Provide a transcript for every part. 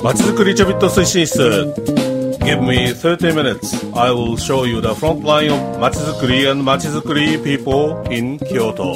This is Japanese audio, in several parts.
まちづくりちょびっと推進室 Give me 30 minutes. I will show you the front line of まちづくり and まちづくり people in Kyoto.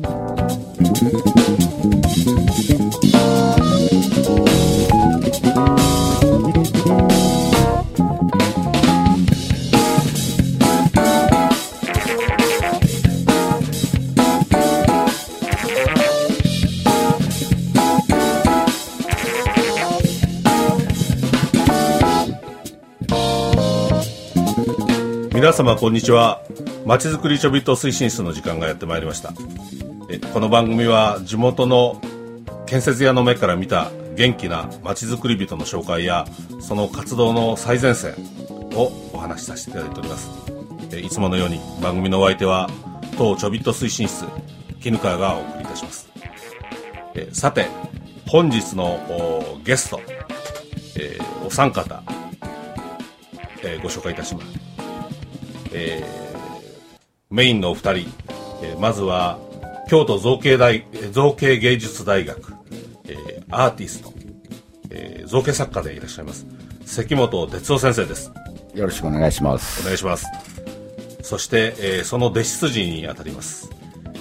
皆様こんにちは。まちづくりちょびっと推進室の時間がやってまいりました。この番組は地元の建設屋の目から見た元気なまちづくり人の紹介やその活動の最前線をお話しさせていただいております。いつものように番組のお相手は当ちょびっと推進室絹川がお送りいたします。さて本日のゲスト、お三方、ご紹介いたします。メインのお二人、まずは京都造形芸術大学、アーティスト、造形作家でいらっしゃいます関本哲夫先生です。 よろしくお願いします。 お願いします。そして、その弟子筋にあたります、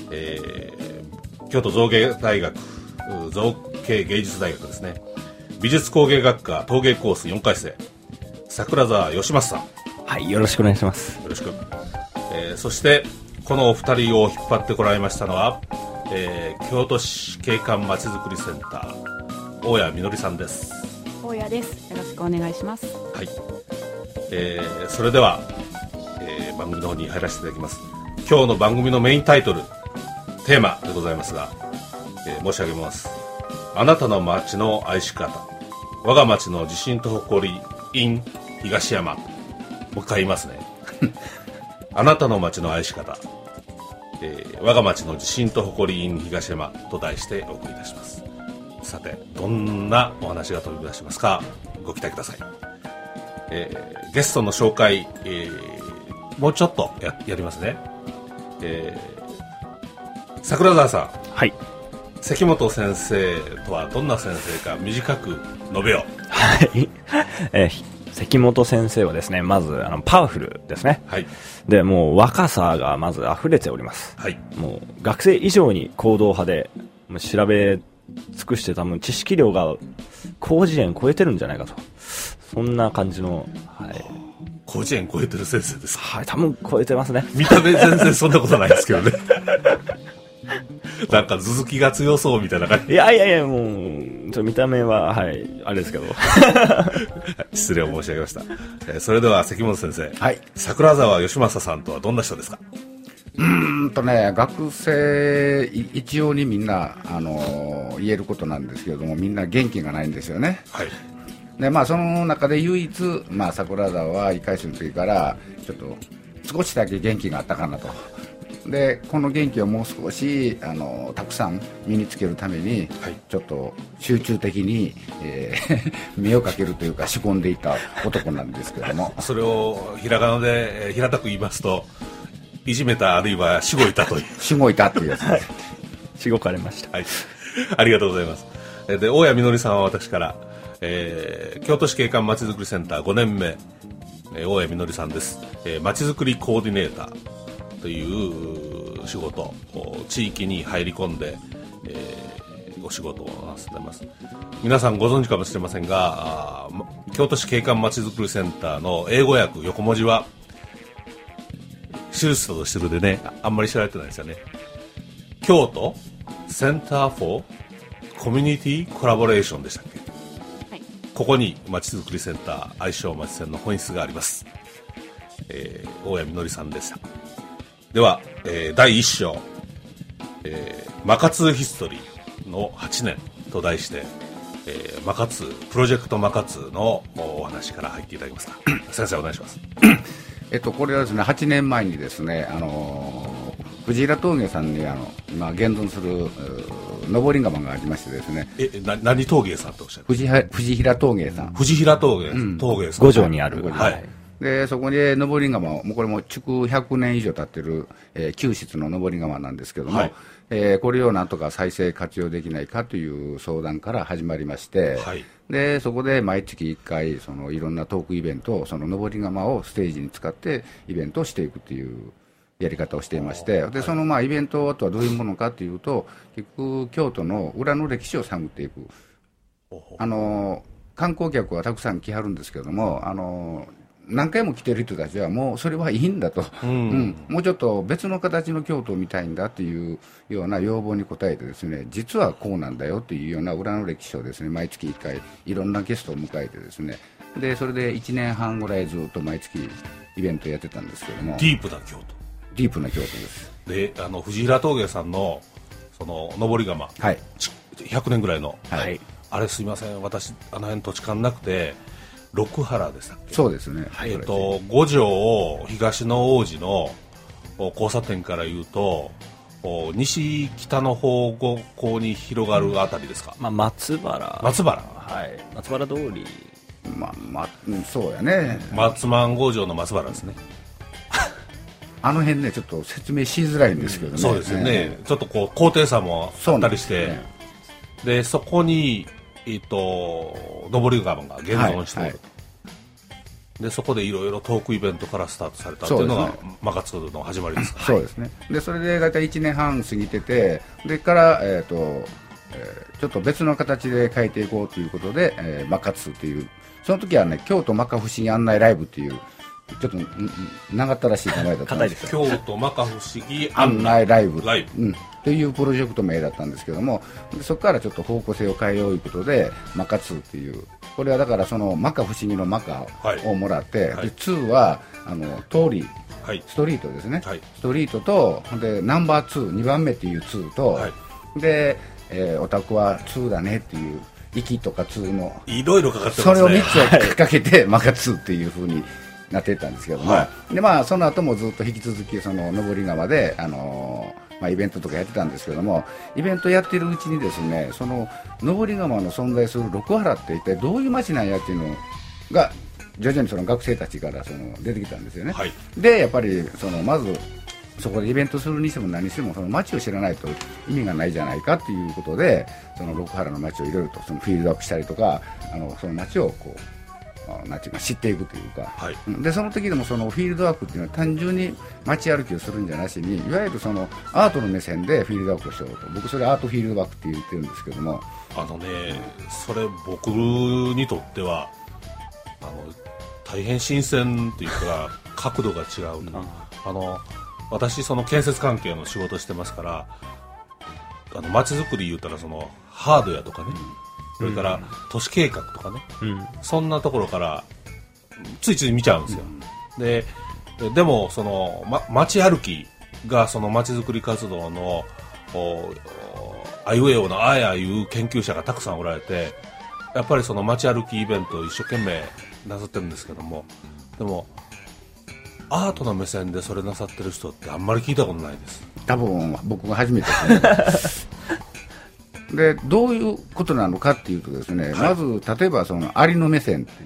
京都造形大学造形芸術大学ですね、美術工芸学科陶芸コース4回生桜沢義正さん。 はい、よろしくお願いします。 よろしく。そしてこのお二人を引っ張ってこられましたのは、京都市景観まちづくりセンター大谷みのりさんです。 大谷です。よろしくお願いします。 はい。それでは、番組の方に入らせていただきます。今日の番組のメインタイトルテーマでございますが、申し上げます。あなたの街の愛し方、我が街の自信と誇り in 東山。もう一回言いますね。あなたの街の愛し方、我が街の自信と誇り in 東山と題してお送りいたします。さてどんなお話が飛び出しますかご期待ください。ゲストの紹介、もうちょっと やりますね。桜沢さん、 はい、 関本先生とはどんな先生か短く述べよう。 はい、関本先生はですね、まずパワフルですね。 はい。 で、もう若さがまず溢れております。 はい。 もう学生以上に行動派で、もう調べ尽くして多分知識量が広辞苑超えてるんじゃないかと。そんな感じの、はい。 広辞苑超えてる先生ですか？ はい、多分超えてますね。 見た目全然そんなことないですけどね。なんか頭突きが強そうみたいな感じ。 いやいやいや、もう見た目ははいあれですけど。 失礼を申し上げました。それでは関本先生、 はい、 桜沢義正さんとはどんな人ですか？ 学生一応にみんな言えることなんですけれども、みんな元気がないんですよね。 はい。 でその中で唯一、桜沢は1回生の時からちょっと少しだけ元気があったかなと。でこの元気をもう少したくさん身につけるために、はい、ちょっと集中的に、目をかけるというか仕込んでいた男なんですけどもそれをひらがなで平たく言いますと、いじめたあるいはしごいたというしごいたっていうやつです。 しごかれました。 はい、ありがとうございます。で大谷みのりさんは私から、京都市景観まちづくりセンター5年目、大谷みのりさんです。まちづくりコーディネーターという仕事、地域に入り込んで、お仕事をなさっています。皆さんご存知かもしれませんが、京都市景観まちづくりセンターの英語訳横文字は手術としてるでね、あんまり知られてないですよね。京都センターフォーコミュニティコラボレーションでしたっけ？はい、ここにまちづくりセンター愛称まちセンの本質があります。大谷みのりさんでした。では、第1章、マカツヒストリーの8年と題して、マカツプロジェクトマカツのお話から入っていただけますか？先生お願いします。 これはですね、8年前にですね、藤平陶芸さんに今現存する登り窯がありましてですね。 何陶芸さんとおっしゃる？ 藤平陶芸さん。 藤平陶芸、陶芸さん。 五条にある。 はい。 でそこで登り窯を、もうこれも築100年以上経ってる、旧室の登り窯なんですけども、 はいこれをなんとか再生活用できないかという相談から始まりまして、 はいでそこで毎月1回いろんなトークイベントを登り窯をステージに使ってイベントをしていくというやり方をしていまして、でそのイベントとはどういうものかというと、結局京都の裏の歴史を探っていく。観光客はたくさん来はるんですけども、何回も来てる人たちはもうそれはいいんだと、もうちょっと別の形の京都を見たいんだというような要望に応えてですね、実はこうなんだよというような裏の歴史をですね、毎月1回いろんなゲストを迎えてですね、でそれで1年半ぐらいずっと毎月イベントやってたんですけども、 ディープな京都。 ディープな京都です。 で藤平峠さんのその登り窯、 はい、 100年ぐらいの、 はい、 あれすいません、私あの辺土地勘なくて、六原でしたっけ。 そうですね、 五条を東の王子の交差点から言うと西北の方向に広がるあたりですか。 松原、 松原通り、 そうやね、 松万五条の松原ですね。 あの辺ね、ちょっと説明しづらいんですけどね。 そうですよね、ちょっと高低差もあったりして、でそこに登り窯が現存している、でそこでいろいろトークイベントからスタートされたっていうのがマカツの始まりですか。 そうですね。でそれで大体1年半過ぎてて、でからちょっと別の形で変えていこうということで、マカツっていう、その時はね、京都摩訶不思議案内ライブっていうちょっと長ったらしい名前だったんですけど、 京都摩訶不思議案内ライブ、というプロジェクト名だったんですけども、そこからちょっと方向性を変えようということでマカ2っていう、これはだからその摩訶不思議のマカをもらって、で2は通り、ストリートですね、ストリートとでナンバー2、2番目っていう2と、で、オタクは2だねっていう息とか2のいろいろかかってますね。 それを3つをかけてマカ2っていう風になっていったんですけども、でその後もずっと引き続きその登り窯で、イベントとかやってたんですけども、イベントやってるうちにですね、その登り窯の存在する六原って一体どういう街なんやっていうのが徐々にその学生たちから出てきたんですよね。でやっぱりまずそこでイベントするにしても何にしてもその街を知らないと意味がないじゃないかっていうことで、その六原の街をいろいろとフィールドアップしたりとか、その街をこうなんていうか知っていくというか、でその時でもそのフィールドワークっていうのは単純に街歩きをするんじゃなしに、いわゆるそのアートの目線でフィールドワークをしようと、僕それアートフィールドワークって言ってるんですけども、 それ僕にとっては大変新鮮というか角度が違う。私その建設関係の仕事してますから、街づくり言うたらそのハードやとかね、それから都市計画とかね、そんなところからついつい見ちゃうんですよ。でもその、街歩きがその街づくり活動のあいうえおのあやいう研究者がたくさんおられて、やっぱりその街歩きイベントを一生懸命なさってるんですけども、でもアートの目線でそれなさってる人ってあんまり聞いたことないです。 多分僕が初めてですねでどういうことなのかっていうとですね、まず例えばそのアリの目線っていう、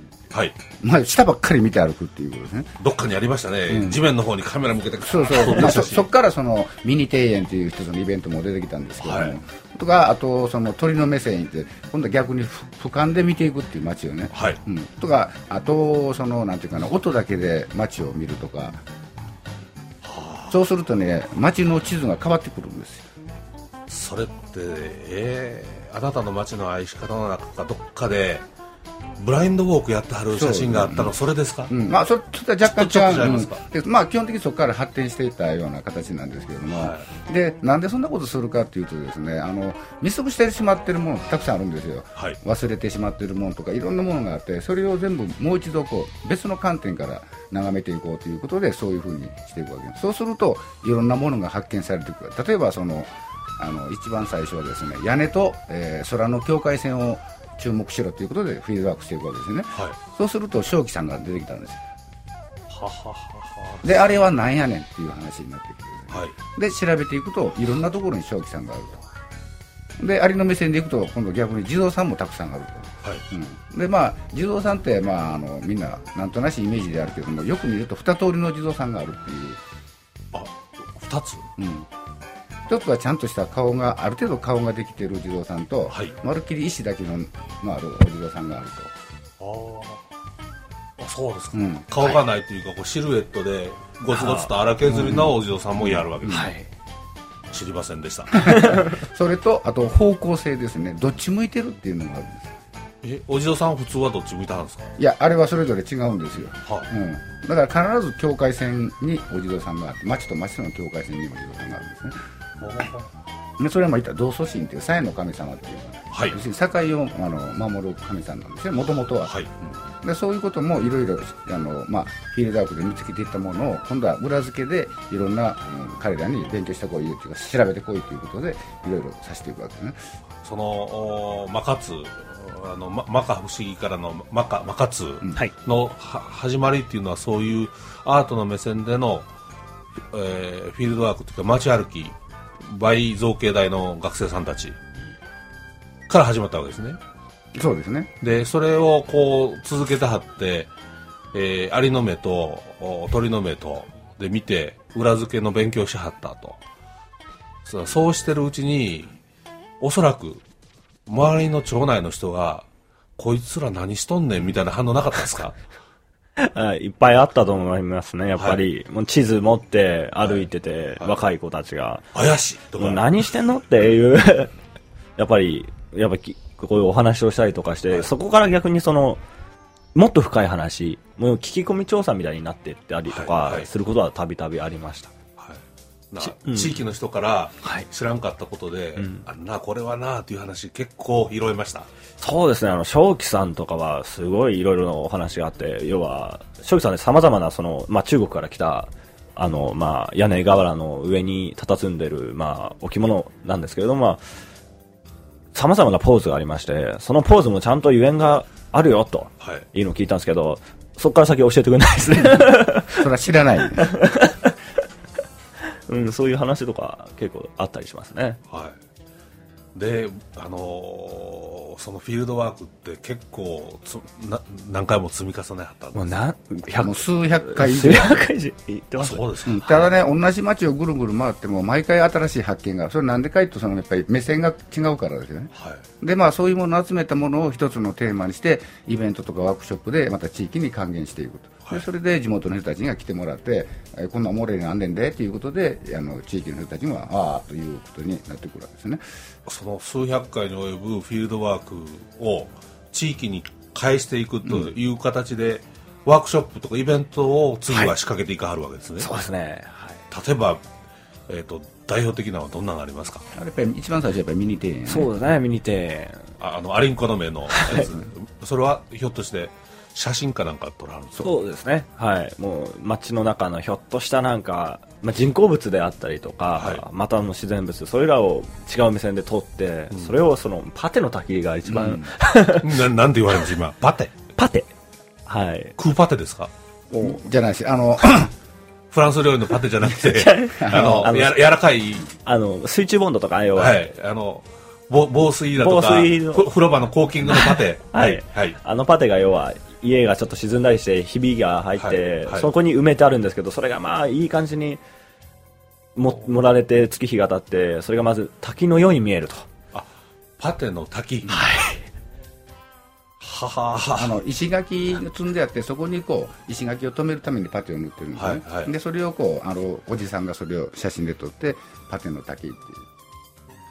下ばっかり見て歩くっていうことですね。 どっかにありましたね、地面の方にカメラ向けて、 そっからそのミニ庭園という一つのイベントも出てきたんですけども、とかあとその鳥の目線って今度は逆に俯瞰で見ていくっていう街をね、とかあとそのなんていうかな、音だけで街を見るとか、そうするとね街の地図が変わってくるんですよ。 それってあなたの街の愛し方の中かどっかでブラインドウォークやってはる写真があったの、それですか。 それは若干違いますか。基本的にそこから発展していったような形なんですけれども、でなんでそんなことするかというとですね、見過ごしてしまっているものたくさんあるんですよ。忘れてしまっているものとかいろんなものがあって、それを全部もう一度別の観点から眺めていこうということで、そういうふうにしていくわけです。そうするといろんなものが発見されてくる。例えば一番最初はですね、屋根と、空の境界線を注目しろということでフィールドワークしていくわけですね。そうすると正気さんが出てきたんです。であれはなんやねんっていう話になってきて、で調べていくといろんなところに正気さんがあるで、ありの目線でいくと、今度逆に地蔵さんもたくさんあると。 はい。 で、地蔵さんって、みんな、なんとなしイメージであるけども、よく見ると2通りの地蔵さんがあるっていう。 あ、2つ。 一つはちゃんとした顔が、ある程度顔ができている地蔵さんと、 はい、 まるっきり石だけの、あるお地蔵さんがあると。 あ、そうですか。顔がないというか、こうシルエットでゴツゴツと荒削りのお地蔵さんもやるわけです。知りませんでした。 それと、あと方向性ですね。どっち向いてるっていうのがあるんです。 お地蔵さん普通はどっち向いたんですか？ いや、あれはそれぞれ違うんですよ。 はいだから必ず境界線にお地蔵さんがあって、町と町との境界線にお地蔵さんがあるんですね。でそれは言ったら道祖神っていう鞘の神様っていう、要するに境を守る神様なんですね、もともとは。でそういうこともいろいろフィールドワークで見つけていったものを今度は裏付けでいろんな、彼らに勉強してこいというか調べてこいということでいろいろさせていくわけですね。 そのマカツマカ不思議からのマカツの始まりっていうのはそういうアートの目線での、フィールドワークというか街歩き倍造形大の学生さんたちから始まったわけですね。 そうですね。 でそれをこう続けてはって、アリの目と鳥の目とで見て裏付けの勉強しはったと。そうしてるうちにおそらく周りの町内の人がこいつら何しとんねんみたいな反応なかったですか？ いっぱいあったと思いますね、やっぱり。もう地図持って歩いてて、若い子たちが。 怪しいとか。 何してんのっていう、やっぱり、こういうお話をしたりとかして、そこから逆にもっと深い話、もう聞き込み調査みたいになっていったりとか、することはたびたびありました。 地域の人から知らんかったことで、これはなという話結構拾いました。 そうですね、正気さんとかはすごいいろいろなお話があって、要は正気さんでさまざまな中国から来た屋根瓦の上に佇んでる置物なんですけれども、さまざまなポーズがありまして、そのポーズもちゃんとゆえんがあるよというのを聞いたんですけど、そこから先教えてくれないですね。 それは知らない。 そういう話とか結構あったりしますね。 で、そのフィールドワークって結構何回も積み重ねはったんです。 もう数百回以上行ってます。 そうですか。 ただね、同じ街をぐるぐる回っても毎回新しい発見が、それなんでかとやっぱり目線が違うからですよね。でそういうものを集めたものを一つのテーマにしてイベントとかワークショップでまた地域に還元していくと。でそれで地元の人たちが来てもらって、こんなおもろいのあんねんでということで地域の人たちがということになってくるわけですね。 その数百回に及ぶフィールドワークを地域に返していくという形で、ワークショップとかイベントを次は仕掛けていかはるわけですね。 そうですね。 例えば、代表的なのはどんなのがありますか？ やっぱり一番最初はやっぱりミニ庭園、 そうですね、ミニ庭園。 アリンコの目のやつ、それはひょっとして写真かなんか撮られるんですか？ そうですね。もう街の中のひょっとした人工物であったりとか、また自然物、それらを違う目線で撮って、それをパテの滝が一番、 なんて言われるんです今？パテ。クーパテですか？ じゃないし、 フランス料理のパテじゃなくて柔らかい水中ボンドとか防水だとか風呂場のコーキングのパテパテが要は家がちょっと沈んだりしてひびが入って、そこに埋めてあるんですけど、それがいい感じに盛られて月日が経って、それがまず滝のように見えると。 パテの滝。 石垣が積んであって、そこに石垣を止めるためにパテを塗ってるんですね。でそれをおじさんがそれを写真で撮ってパテの滝っていう。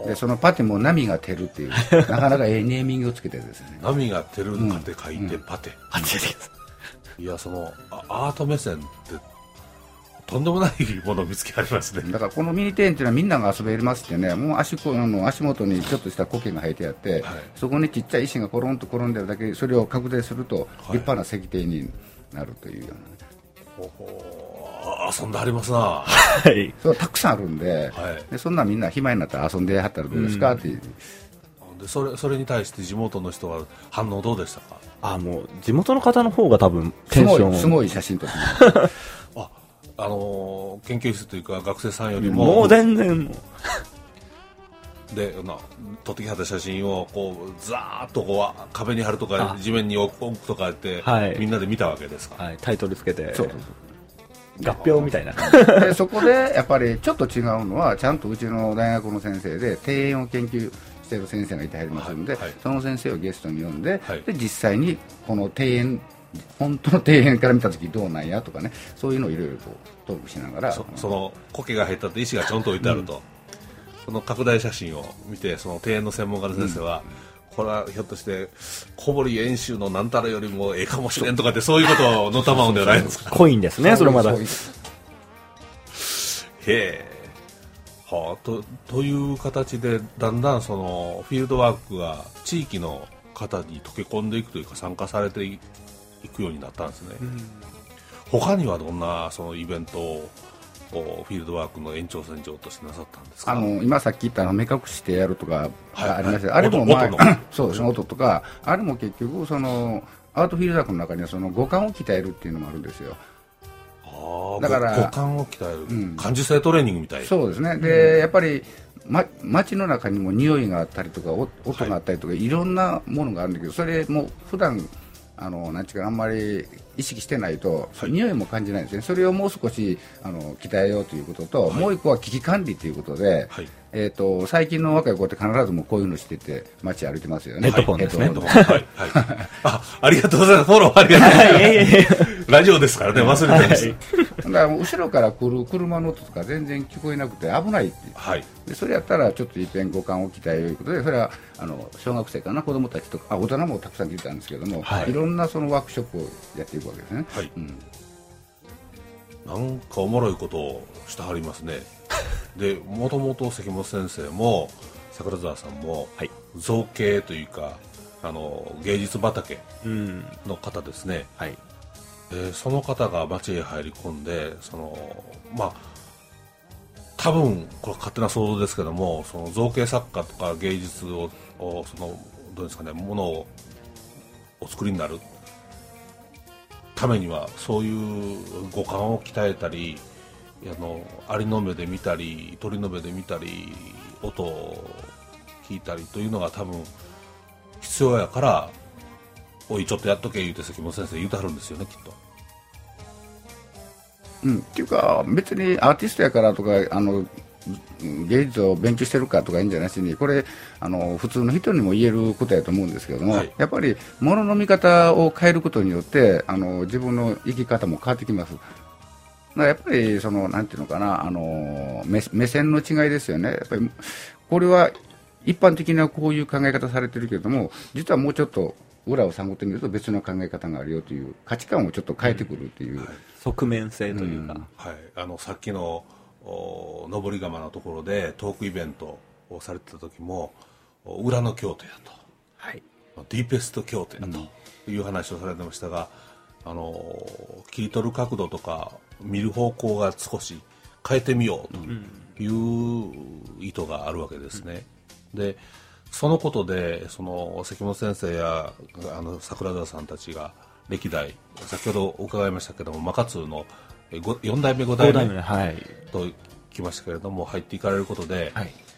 でそのパテも波が照るっていうなかなかネーミングをつけてですね。 波が照るって書いてパテ。いや、そのアート目線ってとんでもないものを見つけられますね。 だからこのミニ庭園っていうのはみんなが遊べますってね、もう足元にちょっとした苔が生えてあって、そこにちっちゃい石がコロンと転んでるだけ、それを拡大すると立派な石庭になるというような。 遊んでありますな。 そうたくさんあるんで、でそんなみんな暇になったら遊んではったらどうですかっていう。 でそれに対して地元の人は反応どうでしたか？ もう地元の方の方が多分テンションすごい写真撮ってます。 研究室というか学生さんよりももう全然で撮ってきはった写真をこうザーッとこう壁に貼るとか地面に置くとかって、はい、みんなで見たわけですか、 はい、タイトルつけて合評みたいなでそこでやっぱりちょっと違うのはちゃんとうちの大学の先生で庭園を研究している先生がいてはりますので、はいはい、その先生をゲストに呼んで、はい、で実際にこの庭園本当の庭園から見たときどうなんやとかね、そういうのをいろいろとトークしながらその苔が入ったって石がちょんと置いてあると、その拡大写真を見てその庭園の専門家の先生は、これはひょっとして小堀遠州のなんたらよりもええかもしれんとかってそういうことをのたまうんではないですか。 濃いんですねそれまだ。へえ、はあ、という形でだんだんそのフィールドワークが地域の方に溶け込んでいくというか参加されていくようになったんですね、他にはどんなそのイベントをフィールドワークの延長線上としてなさったんですか。 今さっき言った目隠してやるとかありました、はいはい、あれも、そうですね、音とかあれも結局そのアートフィールドワークの中にはその五感を鍛えるっていうのもあるんですよ。 だから五感を鍛える、感受性トレーニングみたいな。 そうですね。で、やっぱり街の中にも匂いがあったりとか音があったりとか、いろんなものがあるんだけど、それも普段なんていうかあんまり意識してないと、匂いも感じないんですね。それをもう少し鍛えようということと、もう一個は危機管理ということで、最近の若い子って必ずもこういうのしてて街歩いてますよね。 ヘッドフォンですね。 ありがとうございます。フォローありがとうございます。ラジオですからね、忘れてます。 だから後ろから来る車の音とか全然聞こえなくて危ないって、でそれやったらちょっといっぺん五感を鍛えようということで、それは小学生かな、子供たちとか大人もたくさん聞いたんですけども、いろんなそのワークショップをやっていくわけですね。 なんかおもろいことをしてはりますね。でもともと関本先生も桜沢さんも造形というか芸術畑の方ですね、その方が町へ入り込んで多分これ勝手な想像ですけども、その造形作家とか芸術をどうですかね、ものをお作りになるためにはそういう五感を鍛えたり、アリの目で見たり鳥の目で見たり音を聞いたりというのが多分必要やから、おいちょっとやっとけ言うて関本先生言うてはるんですよね、きっと。 っていうか別にアーティストやからとか芸術を勉強してるかとかいいんじゃなしに、これ普通の人にも言えることやと思うんですけども、やっぱり物の見方を変えることによって自分の生き方も変わってきます。やっぱりなんていうのかな、目線の違いですよね。やっぱりこれは一般的にはこういう考え方されてるけども、実はもうちょっと裏を探ってみると別の考え方があるよという価値観をちょっと変えてくるという、 側面性というか、 さっきの登り窯のところでトークイベントをされてた時も裏の京都やと、ディーペスト京都やという話をされてましたが、切り取る角度とか見る方向が少し変えてみようという意図があるわけですね。でそのことでその関本先生や桜田さんたちが歴代先ほど伺いましたけども、マカツーの4代目5代目ときましたけれども、入っていかれることで、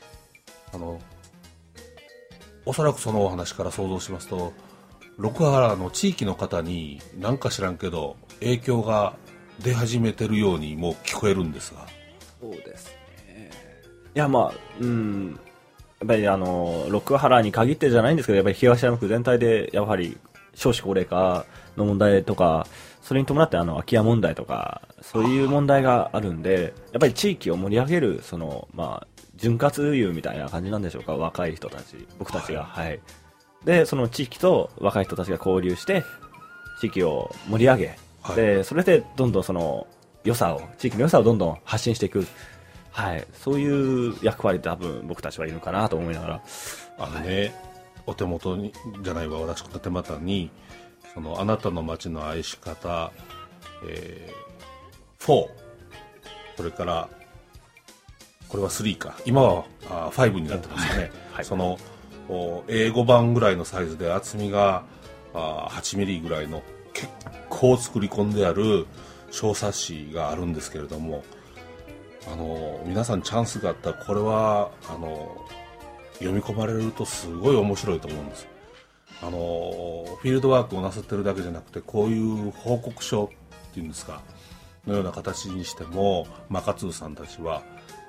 おそらくそのお話から想像しますと、六原の地域の方に何か知らんけど影響が出始めてるようにも聞こえるんですが。 そうですね。いややっぱり六原に限ってじゃないんですけど、やっぱり東山区全体でやはり少子高齢化の問題とか、それに伴って空き家問題とかそういう問題があるんで、やっぱり地域を盛り上げる潤滑油みたいな感じなんでしょうか、若い人たち、僕たちが、でその地域と若い人たちが交流して地域を盛り上げ、でそれでどんどんその良さを、地域の良さをどんどん発信していく、そういう役割多分僕たちはいるかなと思いながら、 お手元にじゃないわ、私の手元にあなたの街の愛し方、4、それからこれは3か、今は5になってますね。そのA5 版ぐらいのサイズで厚みが8ミリぐらいの結構作り込んである小冊子があるんですけれども、皆さんチャンスがあったらこれは読み込まれるとすごい面白いと思うんです。フィールドワークをなさってるだけじゃなくて、こういう報告書っていうんですかのような形にしても、マカツーさんたちは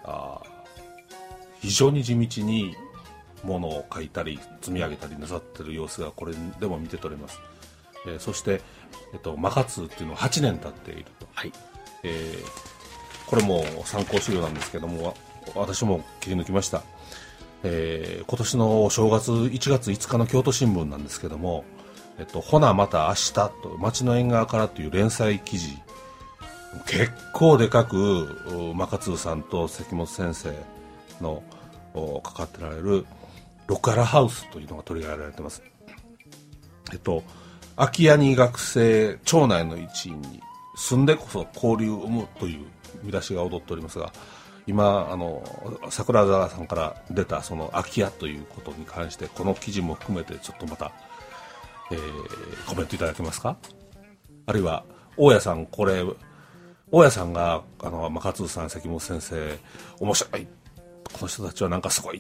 非常に地道にものを書いたり積み上げたりなさってる様子がこれでも見て取れます。そして、マカツーっていうのは8年経っていると、はい。これも参考資料なんですけども、私も切り抜きました。今年の正月1月5日の京都新聞なんですけども、ほなまた明日と町の縁側からという連載記事、結構でかくマカツーさんと関本先生のかかってられるロカラハウスというのが取り上げられています。空き家に学生、町内の一員に住んでこそ交流を生むという見出しが踊っておりますが、今桜沢さんから出たその空き家ということに関して、この記事も含めてちょっとまた、コメントいただけますか。あるいは大家さん、これ大家さんがマカツーさん、関本先生面白い、この人たちはなんかすごいって、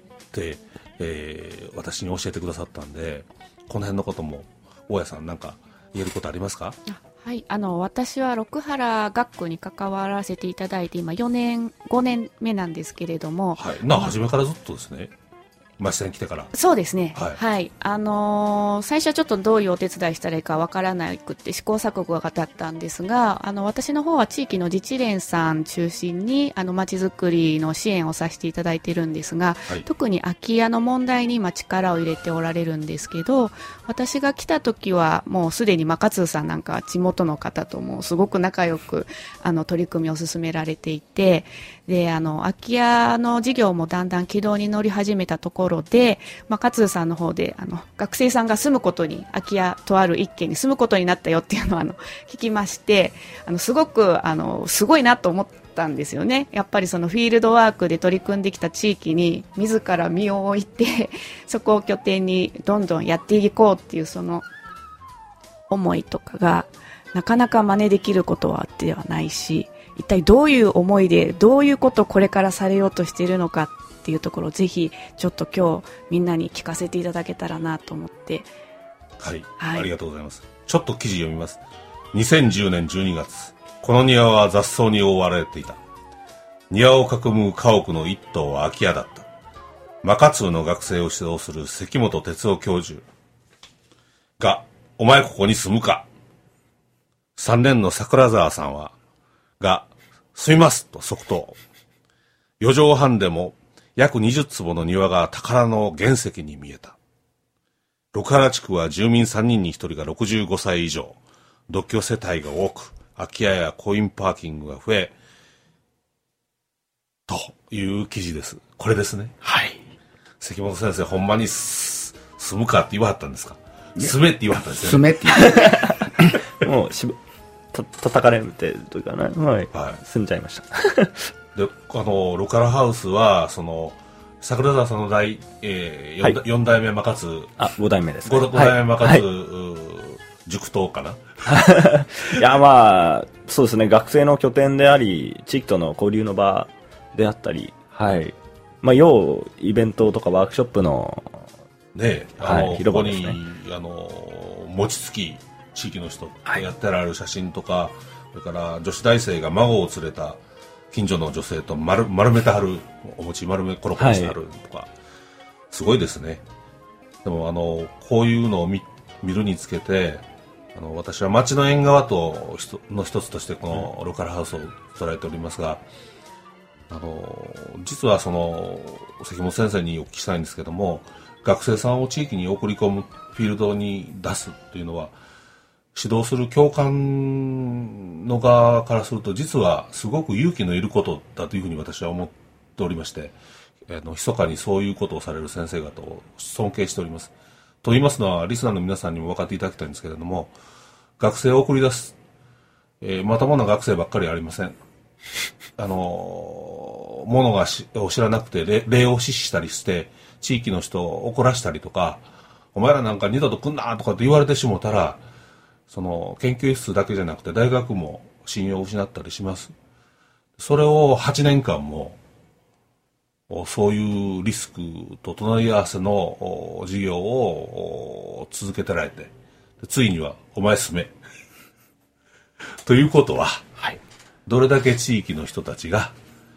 私に教えてくださったんで、この辺のことも大家さんなんか言えることありますか。 はい、私は六原学区に関わらせていただいて今4年5年目なんですけれども、 はい、初めからずっとですね、町田に来てから。 そうですね、 はい、 はい、最初はちょっとどういうお手伝いしたらいいかわからなくて試行錯誤がだったんですが、私の方は地域の自治連さん中心に町づくりの支援をさせていただいているんですが、はい、特に空き家の問題に今力を入れておられるんですけど、私が来た時はもうすでにマカツーさんなんか地元の方ともすごく仲良く取り組みを進められていて、で空き家の事業もだんだん軌道に乗り始めたところで、マカツーさんの方で学生さんが住むことに、空き家とある一軒に住むことになったよっていうのを聞きまして、すごくすごいなと思ったんですよね。やっぱりそのフィールドワークで取り組んできた地域に自ら身を置いてそこを拠点にどんどんやっていこうっていうその思いとかがなかなか真似できることはではないし、一体どういう思いでどういうことをこれからされようとしているのかっていうところをぜひちょっと今日みんなに聞かせていただけたらなと思って。 はい、はい、ありがとうございます。ちょっと記事読みます。2010年12月、この庭は雑草に覆われていた。庭を囲む家屋の一棟は空き家だった。マカツーの学生を指導する関本哲夫教授が、お前ここに住むか。3年の桜沢さんが、住みますと即答。4畳半でも約20坪の庭が宝の原石に見えた。六原地区は住民3人に1人が65歳以上、独居世帯が多く、空き家やコインパーキングが増え、という記事です。これですね。はい。関本先生、ほんまに住むかって言わはったんですか。住めって言わはったんですよね。 住めって言もう叩かれてというかね、はい、はい、住んじゃいました。 で、ロカラハウスは桜沢さんの4代目マカツー、 5代目です、ね、 5代目マカツー、はい、塾頭かな。 いや、まあそうですね、学生の拠点であり地域との交流の場であったり、はい、まあ要イベントとかワークショップのね、 はい、広場ですね。 ここに餅つき地域の人がやってられる写真とか、はい、それから女子大生が孫を連れた近所の女性と丸めてはる、お餅丸めコロコロしてはるとか、はい、すごいですね。でもこういうのを見るにつけて、私は町の縁側の一つとしてこのロカルハウスを捉えておりますが、実は関本先生にお聞きしたいんですけども、学生さんを地域に送り込む、フィールドに出すというのは、指導する教官の側からすると実はすごく勇気のいることだというふうに私は思っておりまして、密かにそういうことをされる先生方を尊敬しております。と言いますのは、リスナーの皆さんにも分かっていただきたいんですけれども、学生を送り出す、まともな学生ばっかりありません。ものを知らなくて礼を無視したりして地域の人を怒らしたりとか、お前らなんか二度と来んなとかって言われてしもたら、その研究室だけじゃなくて大学も信用を失ったりします。それを8年間もそういうリスクと隣り合わせの事業を続けてられて、ついにはお前住めということは、はい、どれだけ地域の人たちが、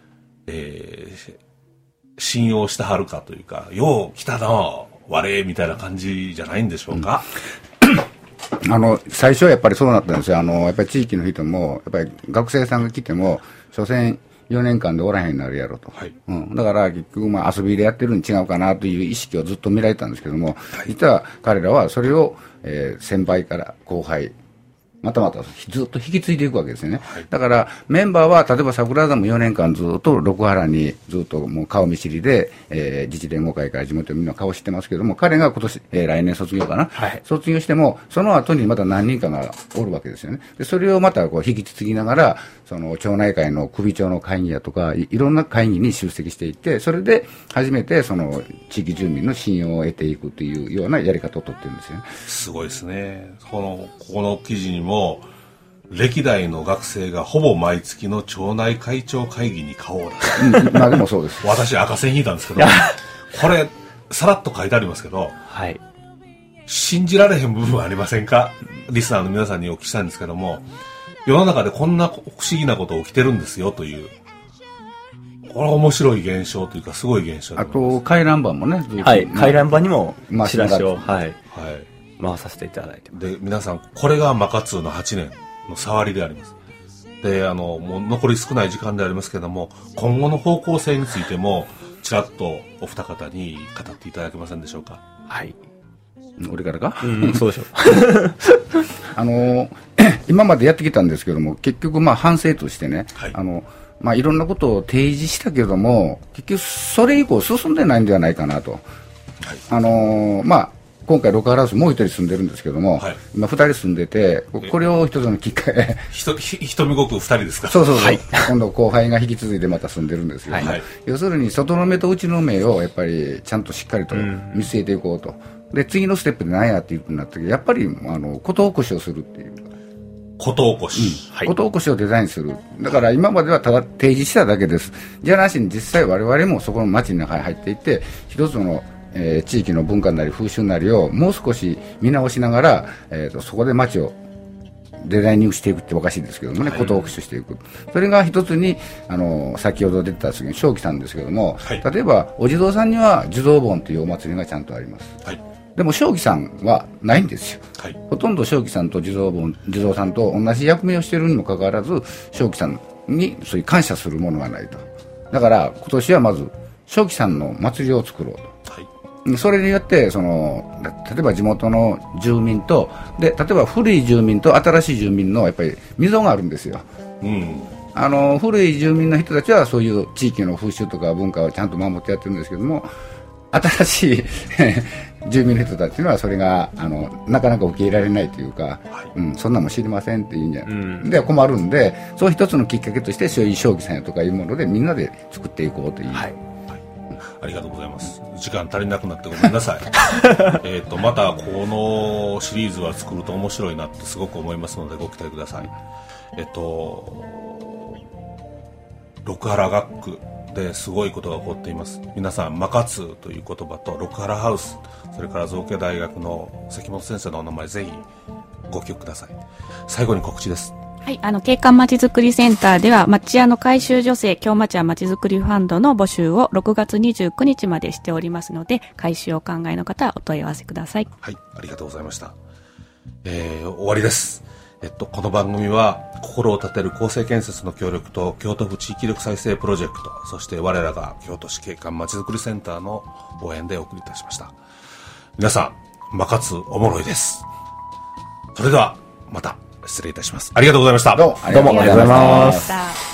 信用してはるかというか、よう来たな我みたいな感じじゃないんでしょうか。 最初はやっぱりそうなったんですよ。やっぱり地域の人も、やっぱり学生さんが来ても、所詮4年間でおらへんになるやろと。はい、だから結局遊びでやってるに違うかなという意識をずっと見られたんですけども、はい、実は彼らはそれを、先輩から後輩、またずっと引き継いでいくわけですよね。はい、だからメンバーは例えば桜田も4年間ずっと六原にずっともう顔見知りで、自治連合会から地元みんな顔知ってますけども、彼が今年、来年卒業かな、はい、卒業してもその後にまた何人かがおるわけですよね。でそれをまたこう引き継ぎながら、その町内会の首長の会議やとか いろんな会議に出席していって、それで初めてその地域住民の信用を得ていくというようなやり方をとってるんですよね。 すごいですね。ここの記事にも歴代の学生がほぼ毎月の町内会長会議に顔を出す、 まあでもそうです。 私赤線引いたんですけどこれさらっと書いてありますけど、はい、信じられへん部分はありませんか。リスナーの皆さんにお聞きしたいんですけども、世の中でこんな不思議なこと起きてるんですよという、これは面白い現象というかすごい現象。 あと回覧板もね、 はい、回覧板にもチラシを、はい、回させていただいてます。 で皆さん、これがマカツーの8年の触りであります。でもう残り少ない時間でありますけども、今後の方向性についてもちらっとお二方に語っていただけませんでしょうか。 はい、俺からか、 そうでしょう今までやってきたんですけども、結局反省としてね、はい、いろんなことを提示したけども、結局それ以降進んでないんではないかなと、はい、今回ロッカーハウスもう一人住んでるんですけども、はい、今2人住んでて、これを一つのきっかけ瞳ごく2人ですか。 そう、はい、今度後輩が引き続いてまた住んでるんですけども、はい、要するに外の目と内の目をやっぱりちゃんとしっかりと見据えていこうと。で次のステップで何やっていうふうになった時、やっぱり事起こしをするっていう、 事起こし、 事起こしをデザインする。だから今まではただ提示しただけです。じゃなしに実際我々もそこの街の中に入っていって、一つの地域の文化なり風習なりをもう少し見直しながら、そこで街をデザイニングしていくっておかしいですけどもね、事を起こしていく。それが一つに先ほど出た正気さんですけども、はい、例えばお地蔵さんには地蔵盆というお祭りがちゃんとあります。はい、でも正気さんはないんですよ。はい、ほとんど正気さんと地蔵さんと同じ役目をしているにもかかわらず、正気さんにそういう感謝するものがないと。だから今年はまず正気さんの祭りを作ろうと。それによって例えば地元の住民とで、例えば古い住民と新しい住民のやっぱり溝があるんですよ。古い住民の人たちはそういう地域の風習とか文化をちゃんと守ってやってるんですけども、新しい住民の人たちはそれがなかなか受け入れられないというか、はい、そんなもん知りませんっていうんじゃ、で困るんで、そう一つのきっかけとしてそういう将棋さんやとかいうものでみんなで作っていこうという、はい、 ありがとうございます。時間足りなくなってごめんなさいまたこのシリーズは作ると面白いなってすごく思いますのでご期待ください。六原学区ですごいことが起こっています。皆さんマカツーという言葉と六原ハウス、それから造形大学の関本先生のお名前、ぜひご記憶ください。最後に告知です。 はい、景観まちづくりセンターでは町屋の改修助成京町屋まちづくりファンドの募集を6月29日までしておりますので、改修をお考えの方はお問い合わせください。 はい、ありがとうございました。終わりです。この番組は心を立てる公正建設の協力と京都府地域力再生プロジェクト、そして我らが京都市景観まちづくりセンターの応援でお送りいたしました。皆さん、マカツおもろいです。それではまた失礼いたします。ありがとうございました。 どうもありがとうございました。